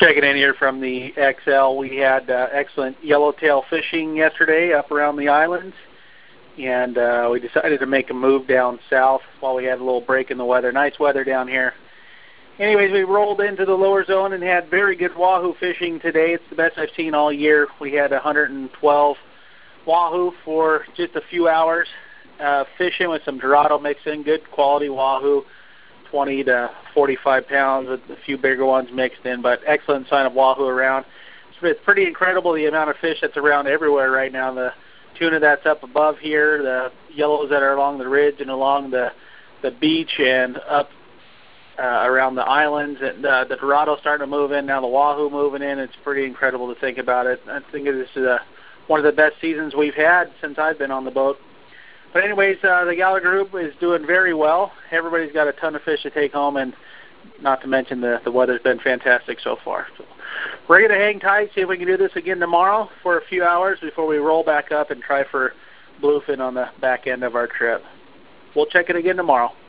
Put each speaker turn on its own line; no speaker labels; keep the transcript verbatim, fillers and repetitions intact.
Checking in here from the X L. We had uh, excellent yellowtail fishing yesterday up around the islands, and uh, we decided to make a move down south while we had a little break in the weather. Nice weather down here. Anyways, we rolled into the lower zone and had very good wahoo fishing today. It's the best I've seen all year. We had one hundred twelve wahoo for just a few hours, uh, fishing with some Dorado mixed in, good quality wahoo, twenty to forty-five pounds with a few bigger ones mixed in, but excellent sign of wahoo around. It's pretty incredible the amount of fish that's around everywhere right now. The tuna that's up above here, the yellows that are along the ridge and along the, the beach and up uh, around the islands, and uh, the Dorado starting to move in, now the wahoo moving in. It's pretty incredible to think about it. I think this is a, one of the best seasons we've had since I've been on the boat. But anyways, uh, the Gallagher group is doing very well. Everybody's got a ton of fish to take home, and not to mention the, the weather's been fantastic so far. So we're going to hang tight, see if we can do this again tomorrow for a few hours before we roll back up and try for bluefin on the back end of our trip. We'll check it again tomorrow.